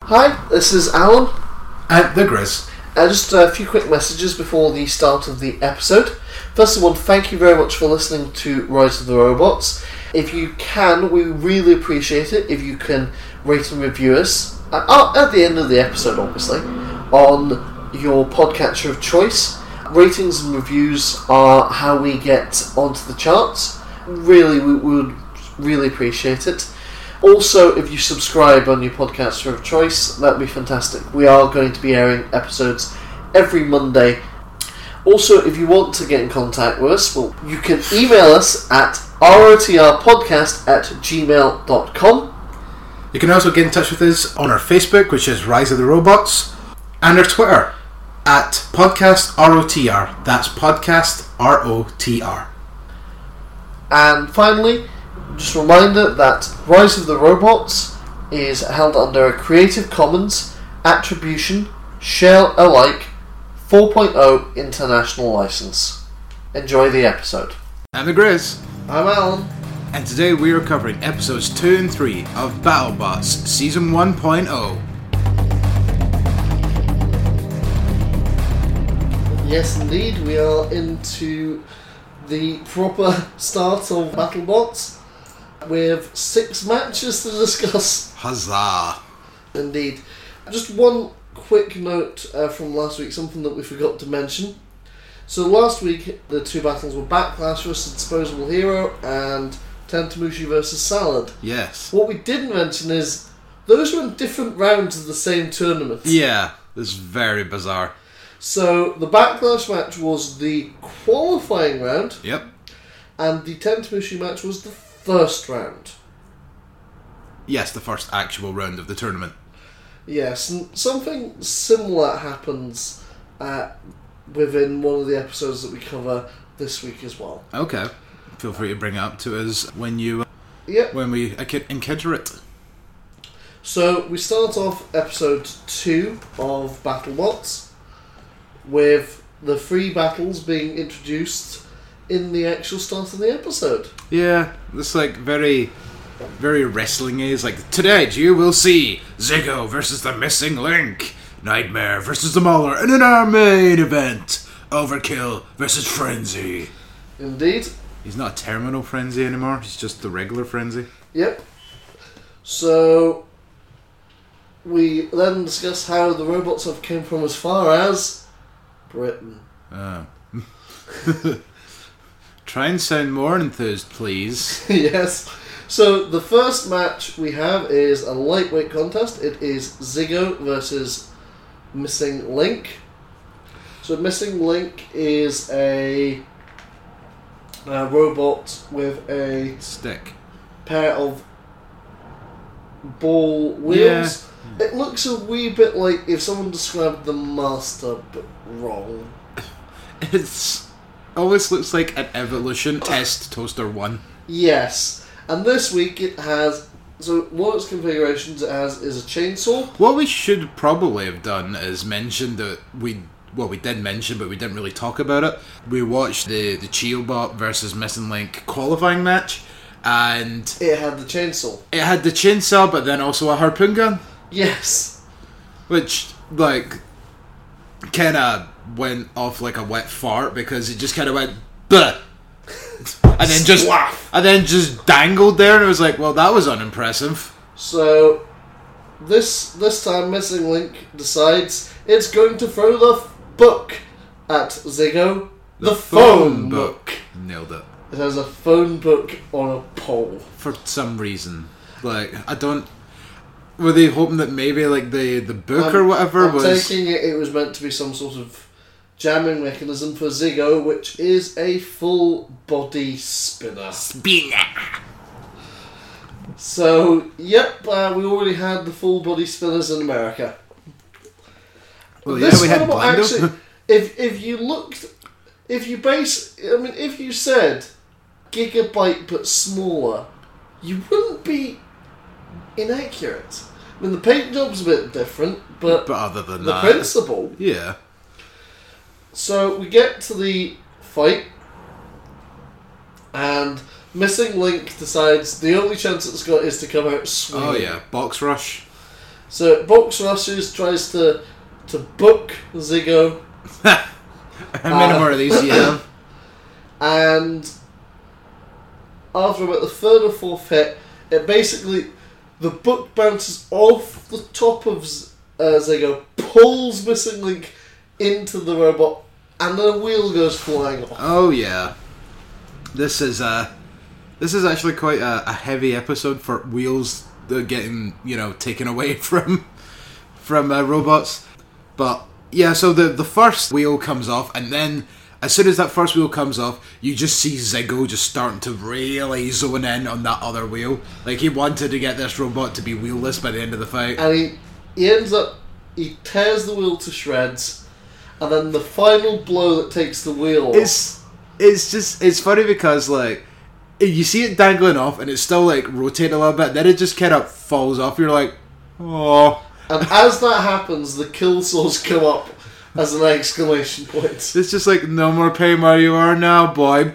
Hi, this is Alan. And the Grizz. Just a few quick messages before the start of the episode. First of all, thank you very much for listening to Rise of the Robots. If you can, we really appreciate it if you can rate and review us, at the end of the episode obviously, on your podcatcher of choice. Ratings and reviews are how we get onto the charts. Really, we would really appreciate it. Also, if you subscribe on your podcaster of choice, that'd be fantastic. We are going to be airing episodes every Monday. Also, if you want to get in contact with us, well, you can email us at rotrpodcast@gmail.com. You can also get in touch with us on our Facebook, which is Rise of the Robots, and our Twitter at PodcastROTR. That's Podcast ROTR. And finally, just a reminder that Rise of the Robots is held under a Creative Commons Attribution Share Alike 4.0 International License. Enjoy the episode. I'm the Grizz. I'm Alan. And today we are covering episodes 2 and 3 of BattleBots Season 1.0. Yes, indeed, we are into the proper start of BattleBots with 6 matches to discuss. Huzzah! Indeed. Just one quick note from last week, something that we forgot to mention. So last week, the 2 battles were Backlash vs. Disposable Hero and Tentamushi vs. Salad. Yes. What we didn't mention is those were in different rounds of the same tournament. Yeah, this is very bizarre. So the Backlash match was the qualifying round. Yep. And the Tentamushi match was the first round. Yes, the first actual round of the tournament. Yes, and something similar happens within one of the episodes that we cover this week as well. Okay. Feel free to bring it up to us when you when we encounter it. So we start off episode 2 of BattleBots with the 3 battles being introduced in the actual start of the episode. Yeah, it's like very wrestling-y. It's like, today you will see Ziggo versus the Missing Link, Nightmare versus the Mauler, and in our main event, Overkill versus Frenzy. Indeed. He's not a Terminal Frenzy anymore, he's just the regular Frenzy. Yep. So we then discuss how the robots have came from as far as Britain. Try and sound more enthused, please. Yes. So the first match we have is a lightweight contest. It is Ziggo versus Missing Link. So Missing Link is a robot with a stick, pair of ball wheels. Yeah. It looks a wee bit like if someone described the Master but wrong. It's always looks like an Evolution Test Toaster 1. Yes. And this week it has, so one of its configurations it has is a chainsaw. What we should probably have done is mention that we did mention, but we didn't really talk about it. We watched the Chiobot versus Missing Link qualifying match, and it had the chainsaw. It had the chainsaw, but then also a harpoon gun. Yes. Which, like, kind of went off like a wet fart, because it just kind of went, bleh. And then just dangled there, and it was like, well, that was unimpressive. So this time Missing Link decides it's going to throw the book at Ziggo. The phone book. Nailed it. It has a phone book on a pole. For some reason. Like, were they hoping that maybe like the book or whatever was... I'm taking it was meant to be some sort of jamming mechanism for Ziggo, which is a full body spinner. So, yep, we already had the full body spinners in America. Well, yeah, we had Blendo. Actually, if you said Gigabyte but smaller, you wouldn't be inaccurate. I mean, the paint job's a bit different, but other than the principle. Yeah. So we get to the fight, and Missing Link decides the only chance it's got is to come out swinging. Oh yeah, box rush. So Box Rushes tries to book Ziggo. How many more of these do you have? And after about the third or fourth hit, it basically, the book bounces off the top of Ziggo, pulls Missing Link into the robot, and then a wheel goes flying off. Oh yeah, this is actually quite a heavy episode for wheels getting taken away from robots. But yeah, so the first wheel comes off, and then as soon as that first wheel comes off, you just see Ziggo just starting to really zone in on that other wheel. Like, he wanted to get this robot to be wheelless by the end of the fight. And he ends up, he tears the wheel to shreds, and then the final blow that takes the wheel off. It's funny because, like, you see it dangling off, and it's still, like, rotating a little bit, then it just kind of falls off. You're like, oh. And as that happens, the kill source come up as an exclamation point. It's just like, no more pain where you are now, boy.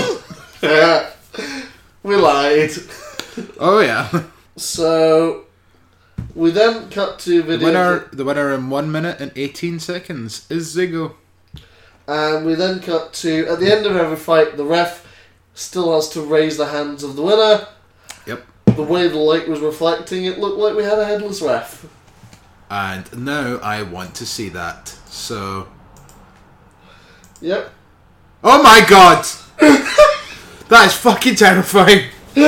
We lied. Oh yeah. So we then cut to video. The winner in 1 minute and 18 seconds is Ziggo. And we then cut to, at the end of every fight, the ref still has to raise the hands of the winner. Yep. The way the light was reflecting, it looked like we had a headless ref. And now I want to see that. So. Yep. Oh my god! That is fucking terrifying.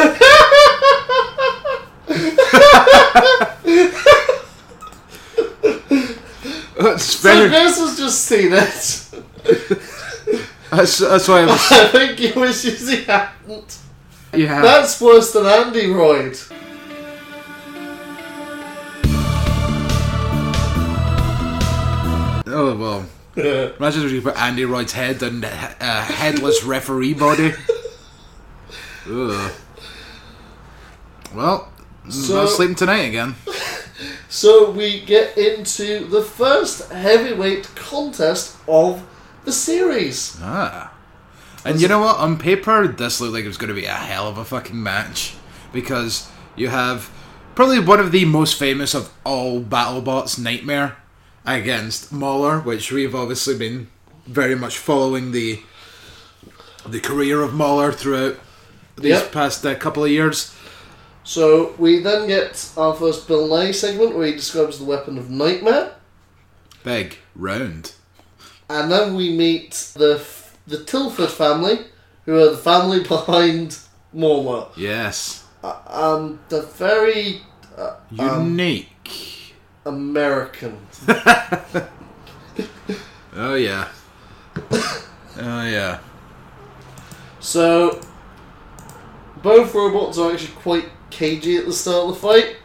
That's So Chris has just seen it. That's why I was. I think he wishes he hadn't. Yeah. That's worse than Andy Royd. Oh well. Imagine if you put Andy Royd's head on a headless referee body. Ugh. Well, not sleeping tonight again. So we get into the first heavyweight contest of the series. And you know what? On paper, this looked like it was going to be a hell of a fucking match. Because you have probably one of the most famous of all BattleBots, Nightmare, against Mauler, which we've obviously been very much following the career of Mauler throughout these past couple of years. So we then get our first Bill Nye segment where he describes the weapon of Nightmare. Big, round. And then we meet the Tilford family, who are the family behind Mauler. Yes. The very unique. American. Oh yeah. Oh yeah. So both robots are actually quite cagey at the start of the fight.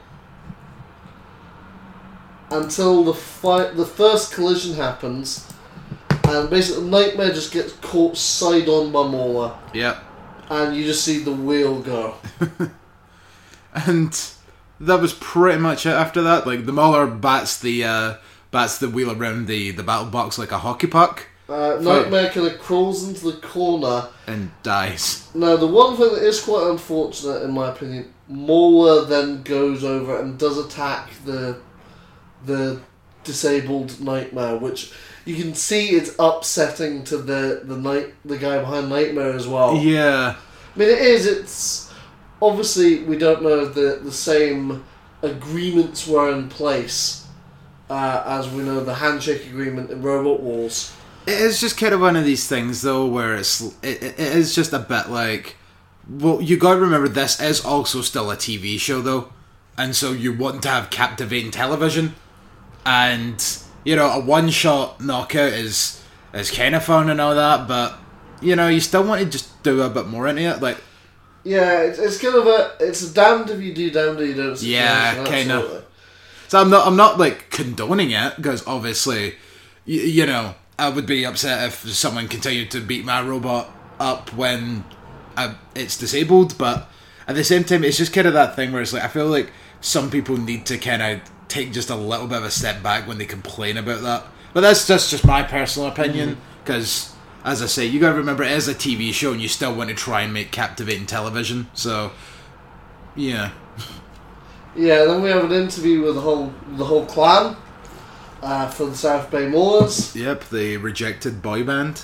Until the first collision happens, and basically Nightmare just gets caught side on by Mauler. Yep. And you just see the wheel go. And that was pretty much it after that. Like, the Mauler bats the wheel around the battle box like a hockey puck. Nightmare kind of crawls into the corner. And dies. Now, the one thing that is quite unfortunate, in my opinion, Mauler then goes over and does attack the disabled Nightmare, which you can see it's upsetting to the guy behind Nightmare as well. Yeah. I mean, it's obviously we don't know if the same agreements were in place as we know the handshake agreement in Robot Wars. It is just kind of one of these things, though, where it is just a bit like, well, you got to remember this is also still a TV show, though, and so you want to have captivating television, and a one-shot knockout is kind of fun and all that, but you still want to just do a bit more into it, like. Yeah, it's kind of it's a damned if you do, damned if you don't. Yeah, kind of. So I'm not like condoning it, because obviously, I would be upset if someone continued to beat my robot up when it's disabled, but at the same time, it's just kind of that thing where it's like, I feel like some people need to kind of take just a little bit of a step back when they complain about that. But that's just my personal opinion, because, as I say, you gotta remember it is a TV show and you still want to try and make captivating television, so, yeah. Yeah, then we have an interview with the whole clan for the South Bay Maulers. Yep, the rejected boy band.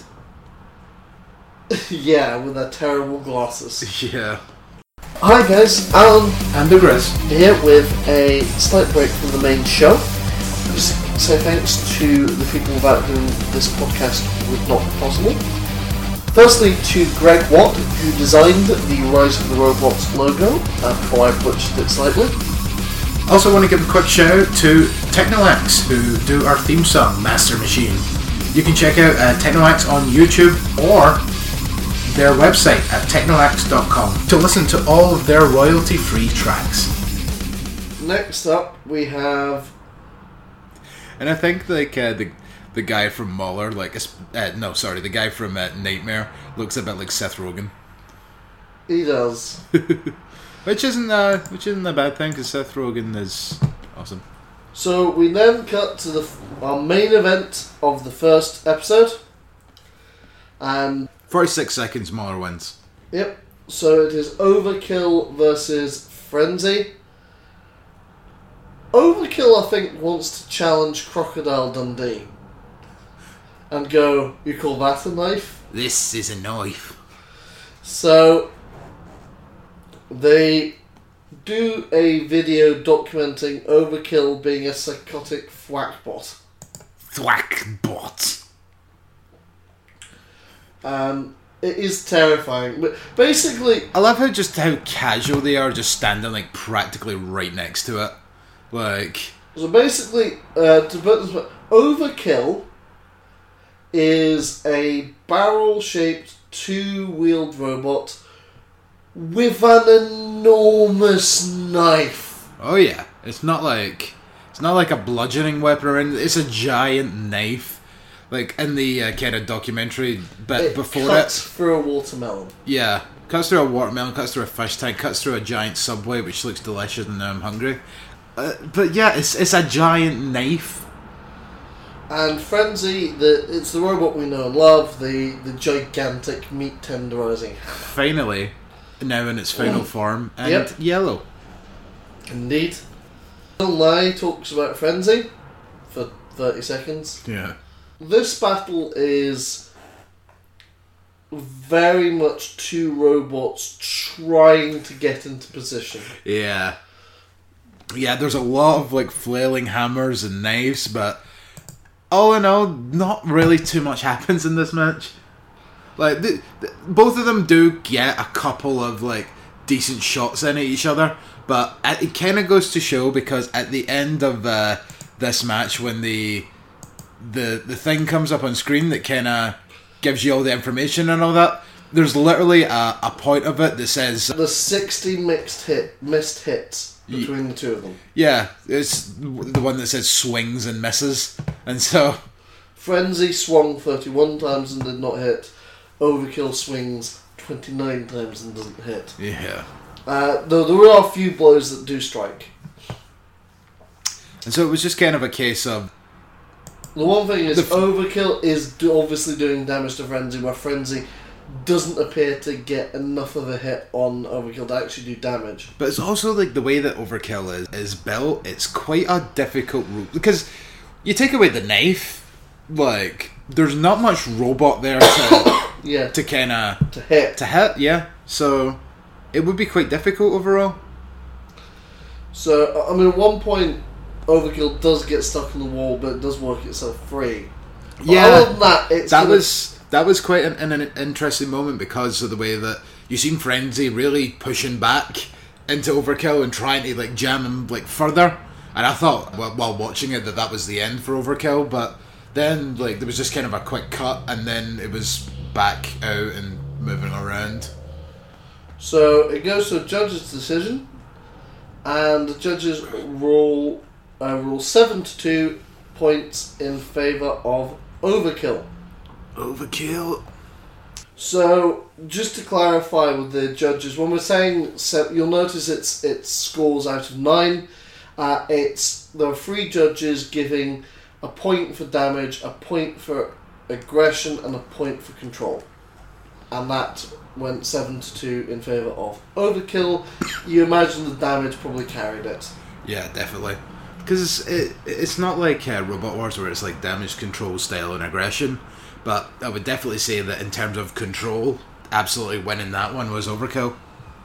Yeah, with their terrible glasses. Yeah. Hi guys, Alan And the Grizz. here with a slight break from the main show. Just say thanks to the people without whom this podcast would not be possible. Firstly to Greg Watt, who designed the Rise of the Robots logo, before I butchered it slightly. Also want to give a quick shout out to Technolax, who do our theme song, Master Machine. You can check out Technolax on YouTube or their website at technolax.com to listen to all of their royalty-free tracks. Next up we have... And I think like the guy from Mauler, the guy from Nightmare looks a bit like Seth Rogen. He does. Which isn't a bad thing, because Seth Rogen is awesome. So we then cut to our main event of the first episode. And 46 seconds, Mauler wins. yep, so it is Overkill versus Frenzy. Overkill, I think, wants to challenge Crocodile Dundee. And go, you call that a knife? This is a knife. So, they do a video documenting Overkill being a psychotic thwackbot. Thwackbot. It is terrifying. But basically... I love how casual they are, just standing like practically right next to it. Like... So basically, to put this way, Overkill is a barrel-shaped, two-wheeled robot with an enormous knife. Oh yeah, it's not like a bludgeoning weapon or anything. It's a giant knife. Like in the kind of documentary bit before cuts through a watermelon. Yeah, cuts through a watermelon, cuts through a fish tank, cuts through a giant Subway, which looks delicious, and now I'm hungry. But yeah, it's a giant knife. And Frenzy, it's the robot we know and love, the gigantic meat tenderizing hammer. Finally, now in its final form, and Yep. yellow. Indeed. Bill Nye talks about Frenzy for 30 seconds. Yeah. This battle is very much two robots trying to get into position. Yeah. Yeah, there's a lot of like flailing hammers and knives, but all in all, not really too much happens in this match. Like, both of them do get a couple of like decent shots in at each other, but it kind of goes to show, because at the end of this match, when the thing comes up on screen that kind of gives you all the information and all that, there's literally a point of it that says The 60 missed hits between the two of them. yeah, it's the one that says swings and misses, and so Frenzy swung 31 times and did not hit. Overkill swings 29 times and doesn't hit. yeah. Though there are a few blows that do strike. And so it was just kind of a case of The one thing is, Overkill is obviously doing damage to Frenzy, where Frenzy doesn't appear to get enough of a hit on Overkill to actually do damage. But it's also like the way that Overkill is built, it's quite a difficult route, because you take away the knife, like there's not much robot there to Yeah. to kind of To hit. yeah. So it would be quite difficult overall. So, I mean, at one point, Overkill does get stuck on the wall, but it does work itself free. But Yeah, other than that, it's that was quite an interesting moment, because of the way that you seen Frenzy really pushing back into Overkill and trying to like jam him like further. And I thought, while watching it, that was the end for Overkill, but then like there was just kind of a quick cut, and then it was back out and moving around. So it goes to a judge's decision, and the judges rule 7-2 points in favour of Overkill. Overkill. So, just to clarify with the judges, when we're saying, you'll notice it's scores out of 9. There are 3 judges giving a point for damage, a point for aggression, and a point for control. and that went 7-2 in favour of Overkill. You imagine the damage probably carried it. Yeah, definitely. Because it's not like Robot Wars where it's like damage control, style, and aggression. But I would definitely say that in terms of control, absolutely winning that one was Overkill.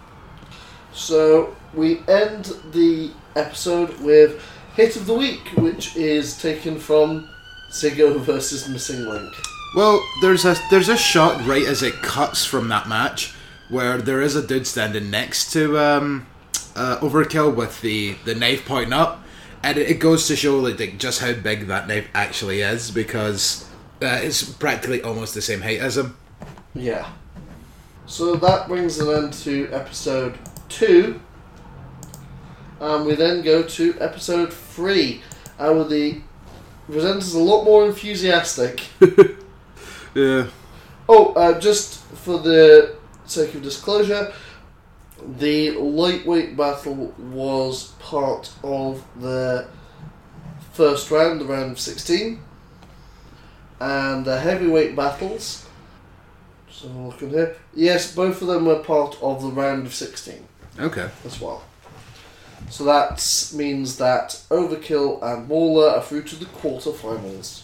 So we end the episode with Hit of the Week, which is taken from Ziggo versus Missing Link. Well, there's a shot right as it cuts from that match where there is a dude standing next to Overkill with the knife pointing up, and it goes to show like just how big that knife actually is, because it's practically almost the same height as him. Yeah. So that brings an end to episode 2, and we then go to episode 3, where the presenters a lot more enthusiastic. Yeah. Oh, just for the sake of disclosure, the lightweight battle was part of the first round, the round of 16, and the heavyweight battles. So looking here, yes, both of them were part of the round of 16. Okay. As well. So that means that Overkill and Mauler are through to the quarterfinals.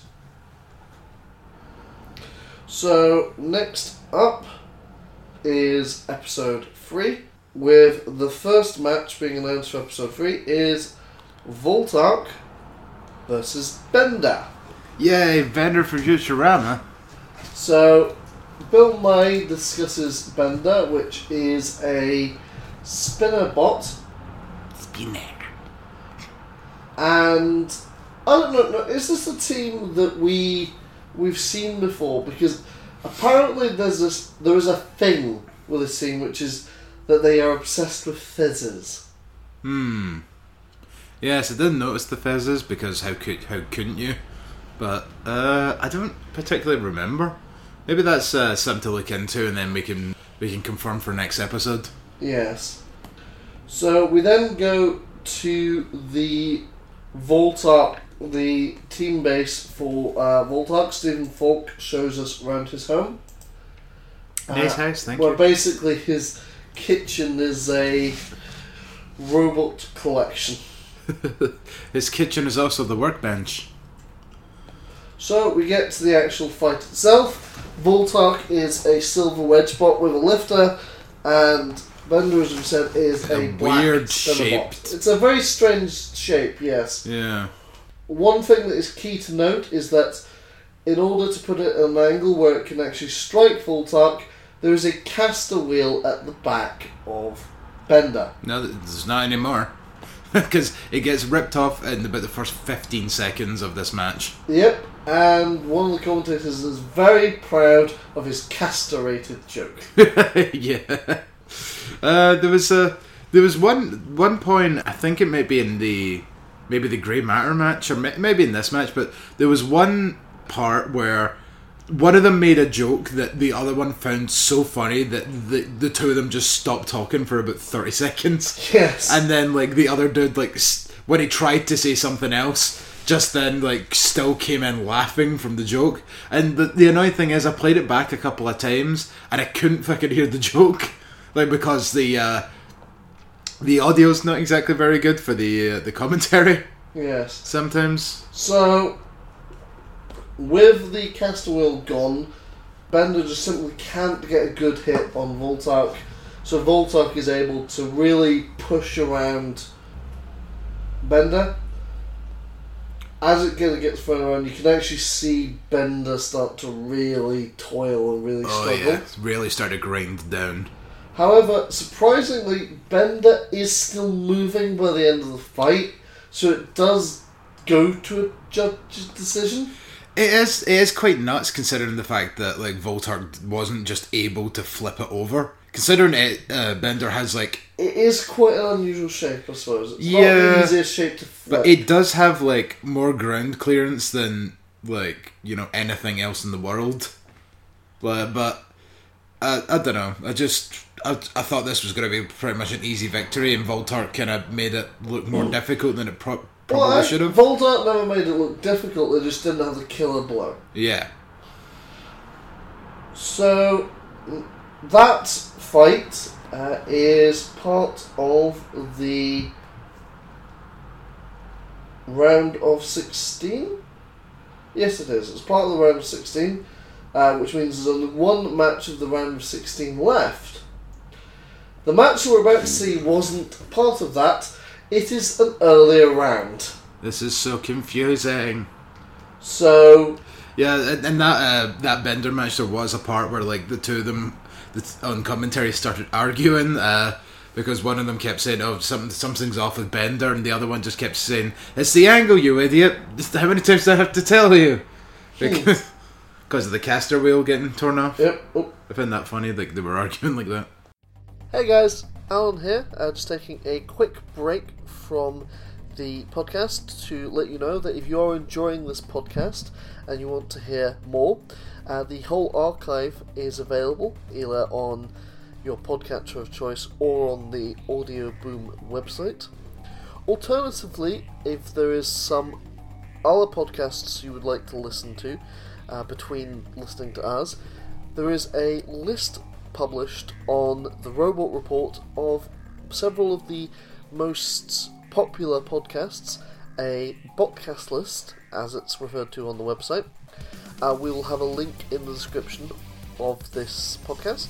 So next up is episode 3, with the first match being announced for episode 3 is Voltark versus Bender. Yay, Bender for Futurama. So Bill Nye discusses Bender, which is a spinner bot. Spinner. And I don't know, is this a team that we've seen before? Because apparently there is a thing with this team, which is that they are obsessed with fizzes. Yes, I didn't notice the fizzes because how couldn't you? But I don't particularly remember. Maybe that's something to look into, and then we can confirm for next episode. Yes. So we then go to the Voltark, the team base for Voltark. Stephen Falk shows us around his home. Nice house, thank you. you. Well, basically his kitchen is a robot collection. His kitchen is also the workbench. So we get to the actual fight itself. Voltark is a silver wedge bot with a lifter, and Bender, as we said, is a weird shape. It's a very strange shape, yes. Yeah. One thing that is key to note is that in order to put it at an angle where it can actually strike Voltark, there is a caster wheel at the back of Bender. No, there's not anymore. Because it gets ripped off in about the first 15 seconds of this match. Yep, and one of the commentators is very proud of his caster-rated joke. Yeah. There was one point, I think it might be in the Grey Matter match, or maybe in this match, but there was one part where one of them made a joke that the other one found so funny that the two of them just stopped talking for about 30 seconds. Yes. And then, like, the other dude, like, when he tried to say something else, just then, like, still came in laughing from the joke. And the annoying thing is, I played it back a couple of times, and I couldn't fucking hear the joke. Like, because the audio's not exactly very good for the commentary. Yes. Sometimes. So, with the caster wheel gone, Bender just simply can't get a good hit on Voltark. So Voltark is able to really push around Bender. As it gets further around, you can actually see Bender start to really toil and really struggle. Oh yeah, really start to grind down. However, surprisingly, Bender is still moving by the end of the fight, so it does go to a judge's decision. It is quite nuts considering the fact that like Voltark wasn't just able to flip it over. Considering Bender has like... It is quite an unusual shape, I suppose. It's not the easiest shape to flip. But it does have like more ground clearance than like, you know, anything else in the world. But I don't know. I thought this was going to be pretty much an easy victory, and Voltark kind of made it look more difficult than it probably should have. Voltark never made it look difficult, they just didn't have the killer blow. Yeah. So, that fight is part of the round of 16? Yes, it is. It's part of the round of 16, which means there's only one match of the round of 16 left. The match we're about to see wasn't part of that. It is an earlier round. This is so confusing. So... Yeah, and that Bender match, there was a part where like the two of them on commentary started arguing because one of them kept saying, "Oh, something's off with Bender," and the other one just kept saying, "It's the angle, you idiot! How many times do I have to tell you?" Because of the caster wheel getting torn off. Yep. Oh. I find that funny. Like they were arguing like that. Hey guys, Alan here. Just taking a quick break from the podcast to let you know that if you are enjoying this podcast and you want to hear more, the whole archive is available either on your podcatcher of choice or on the Audio Boom website. Alternatively, if there is some other podcasts you would like to listen to between listening to us, there is a list published on the Robot Report of several of the most popular podcasts, a botcast list, as it's referred to on the website. We will have a link in the description of this podcast.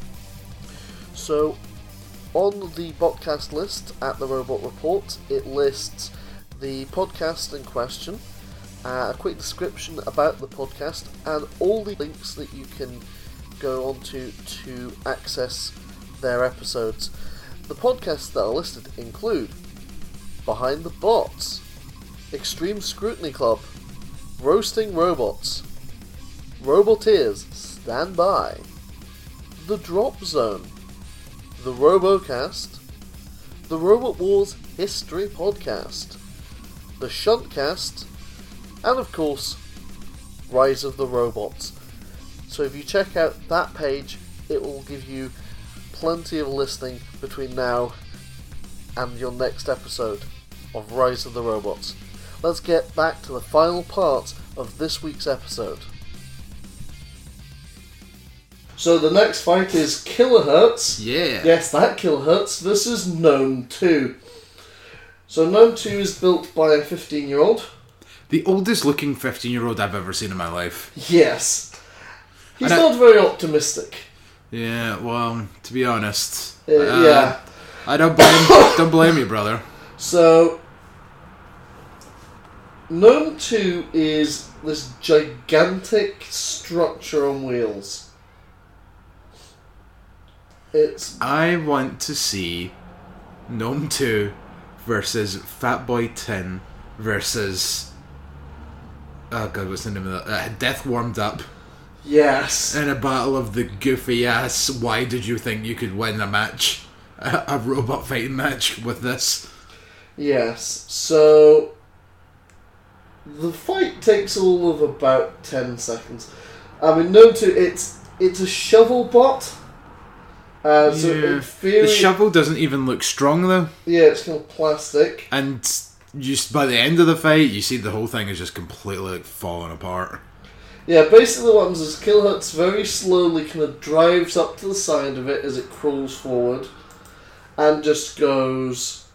So, on the botcast list at the Robot Report, it lists the podcast in question, a quick description about the podcast, and all the links that you can go onto to access their episodes. The podcasts that are listed include Behind the Bots, Extreme Scrutiny Club, Roasting Robots, Roboteers Stand By, The Drop Zone, The Robocast, The Robot Wars History Podcast, The Shuntcast, and of course, Rise of the Robots. So if you check out that page, it will give you plenty of listening between now and your next episode of Rise of the Robots. Let's get back to the final part of this week's episode. So the next fight is Kilohertz. Yeah. Yes, that Kilohertz versus Gnome 2. So Gnome 2 is built by a 15-year-old. The oldest looking 15-year-old I've ever seen in my life. Yes. He's not very optimistic. Yeah, well, to be honest. Yeah. I don't blame you, brother. So, Gnome 2 is this gigantic structure on wheels. I want to see Gnome 2 versus Fatboy Tin versus... Oh god, what's the name of that? Death Warmed Up. Yes. In a battle of the goofy ass, why did you think you could win a match? A robot fighting match with this? Yes. So, the fight takes all of about 10 seconds. I mean, Gnome 2, it's a shovel bot. So in theory, the shovel doesn't even look strong though. Yeah, it's kind of plastic. And just by the end of the fight, you see the whole thing is just completely like falling apart. Yeah, basically what happens is Kilohertz very slowly kind of drives up to the side of it as it crawls forward and just goes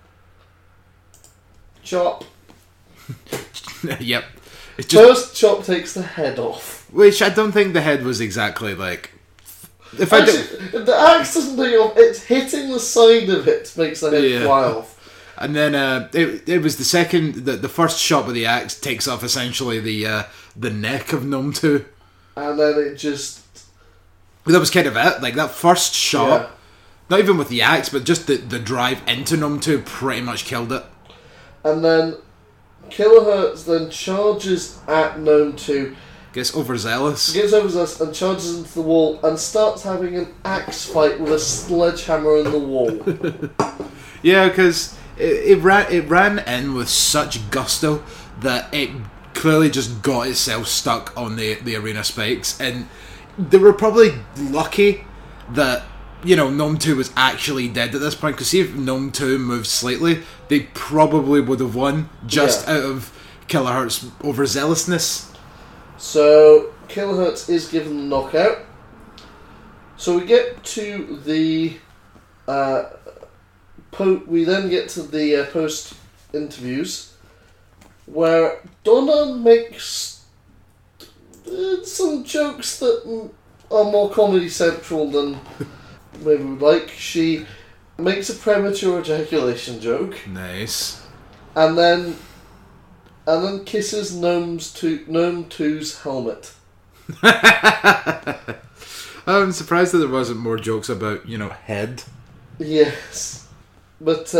chop. Yep. First chop takes the head off. Which I don't think the head was exactly like... The axe doesn't take it off, it's hitting the side of it makes the head fly off. And then it was the first shot with the axe takes off essentially the neck of Gnome 2. And then it just... That was kind of it. Like that first shot, not even with the axe, but just the drive into Gnome 2 pretty much killed it. And then Kilohertz then charges at Gnome 2. Gets overzealous And charges into the wall and starts having an axe fight with a sledgehammer in the wall. Yeah, because it ran in with such gusto that it clearly just got itself stuck on the arena spikes, and they were probably lucky that Gnome 2 was actually dead at this point, because see if Gnome 2 moved slightly, they probably would have won just out of Kilohertz overzealousness. So Kilohertz is given the knockout. So we get to the we then get to the post interviews, where Donna makes some jokes that are more Comedy Central than maybe we'd like. She makes a premature ejaculation joke. Nice. And then kisses Gnome 2's helmet. I'm surprised that there wasn't more jokes about, head. Yes. But,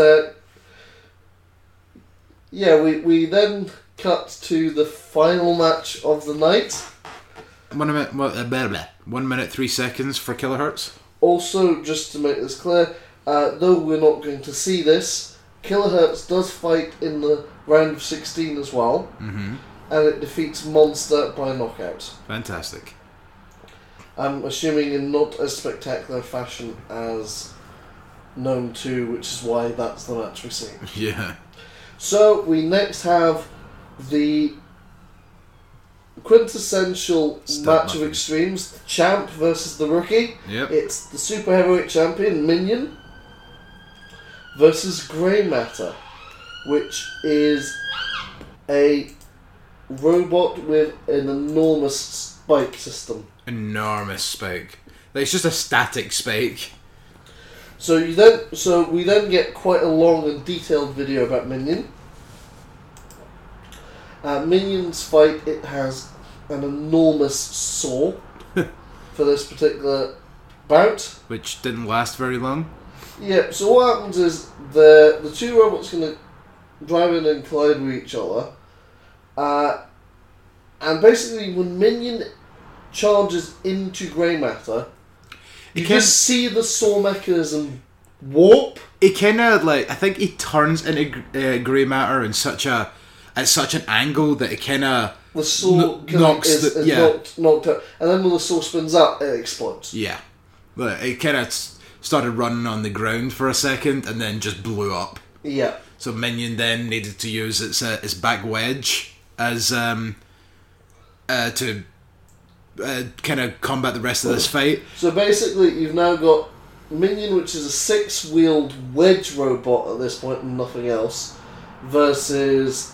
we then cut to the final match of the night. 1 minute, 3 seconds for Kilohertz. Also, just to make this clear, though we're not going to see this, Kilohertz does fight in the round of 16 as well, and it defeats Monster by knockout. Fantastic. I'm assuming in not as spectacular fashion as Gnome 2, which is why that's the match we see. Yeah. So, we next have the quintessential match of extremes, the champ versus the rookie. Yep. It's the super heavyweight champion, Minion, versus Grey Matter, which is a robot with an enormous spike system. Enormous spike. Like, it's just a static spike. So we then get quite a long and detailed video about Minion. Minion's fight, it has an enormous saw for this particular bout. Which didn't last very long. Yeah, so what happens is the two robots going to drive in and collide with each other. And basically when Minion charges into Grey Matter, you can see the saw mechanism warp. It kind of I think he turns into Grey Matter in such an angle that it kind of the saw knocks knocked out, and then when the saw spins up, it explodes. Yeah, but it kind of started running on the ground for a second and then just blew up. Yeah. So Minion then needed to use its back wedge as to kind of combat the rest of this fight. So basically, you've now got Minion, which is a 6-wheeled wedge robot at this point and nothing else, versus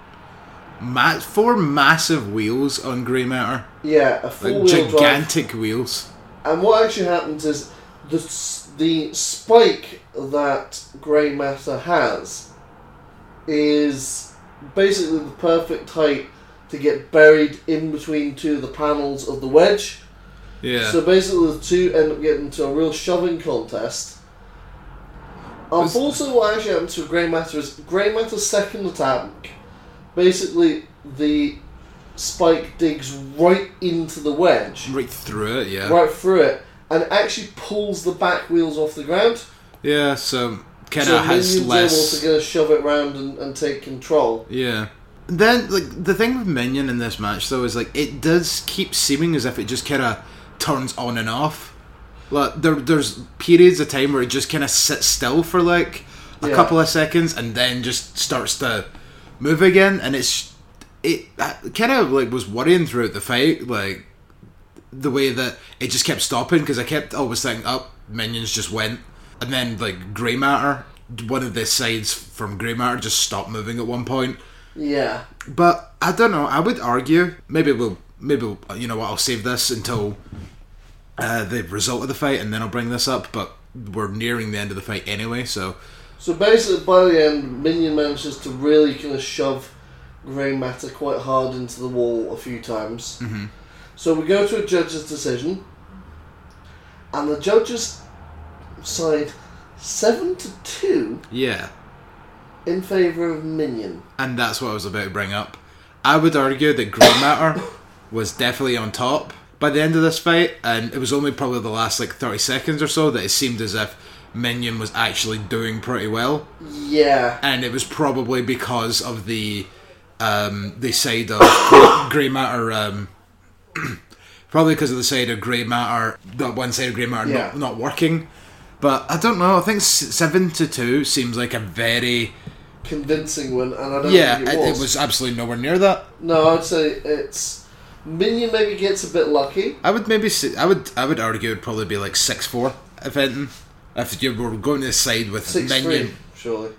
4 massive wheels on Grey Matter. Yeah, a 4-wheel gigantic drive. wheels. And what actually happens is the spike that Grey Matter has is basically the perfect height to get buried in between two of the panels of the wedge. Yeah. So basically the two end up getting into a real shoving contest. Unfortunately, what actually happens to Grey Matter is Grey Matter's second attack, basically the spike digs right into the wedge. Right through it, yeah. Right through it, and actually pulls the back wheels off the ground. Yeah, so kind of has Minion's less... able to kind of shove it around and take control. Yeah. Then, the thing with Minion in this match, though, is, it does keep seeming as if it just kind of turns on and off. There's periods of time where it just kind of sits still for, a couple of seconds and then just starts to move again, and it kind of, was worrying throughout the fight, the way that it just kept stopping, because I kept always thinking, Minions just went. And then, Grey Matter, one of the sides from Grey Matter just stopped moving at one point. Yeah. But, I don't know, I would argue, maybe we'll you know what, I'll save this until the result of the fight, and then I'll bring this up, but we're nearing the end of the fight anyway, so... So basically, by the end, Minion manages to really kind of shove Grey Matter quite hard into the wall a few times. Mm-hmm. So we go to a judge's decision, and the judges side 7-2. Yeah. In favour of Minion. And that's what I was about to bring up. I would argue that Grey Matter was definitely on top by the end of this fight, and it was only probably the last 30 seconds or so that it seemed as if Minion was actually doing pretty well. Yeah. And it was probably because of the side of Grey Matter, probably because of the side of Grey Matter, that one side of Grey Matter not working. But I don't know, I think 7-2 seems like a very... convincing one, and I don't think it was. It was absolutely nowhere near that. No, I'd say it's Minion maybe gets a bit lucky. I would maybe say, I would argue it'd probably be like 6-4 eventing if you were going to side with 6-3, Minion. surely.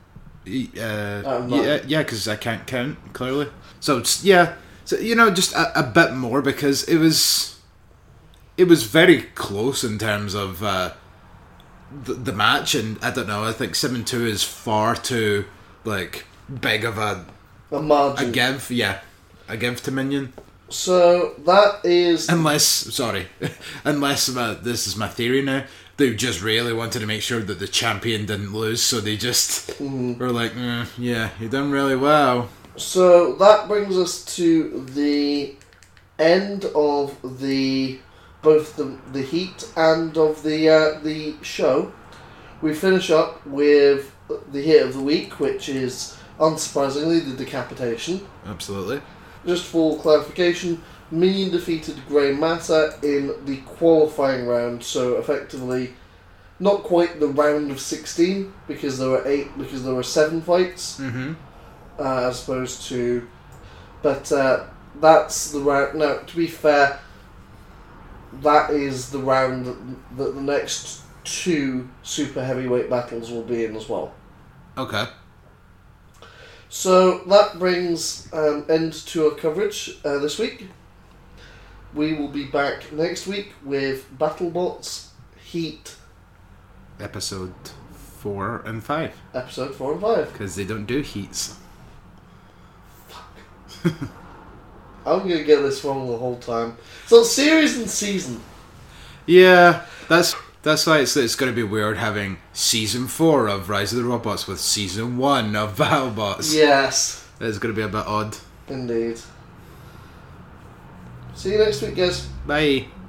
Yeah, because I can't count clearly. So just a bit more because it was very close in terms of the match, and I don't know. I think 7-2 is far too like big of a margin. A give to Minion. So that is unless this is my theory now. They just really wanted to make sure that the champion didn't lose, so they just were like, yeah, you done really well. So that brings us to the end of both the heat and of the show. We finish up with the hit of the week, which is unsurprisingly the decapitation. Absolutely. Just for clarification, Minion defeated Grey Matter in the qualifying round, so effectively not quite the round of 16 because there were 7 fights, as opposed to, but that's the round. Now, to be fair, that is the round that the next 2 super heavyweight battles will be in as well. Okay. So that brings an end to our coverage this week. We will be back next week with BattleBots Heat. Episode 4 and 5. Episode 4 and 5. Because they don't do heats. Fuck. I'm going to get this wrong the whole time. So series and season. Yeah, that's why it's going to be weird having Season 4 of Rise of the Robots with Season 1 of BattleBots. Yes. It's going to be a bit odd. Indeed. See you next week, guys. Bye.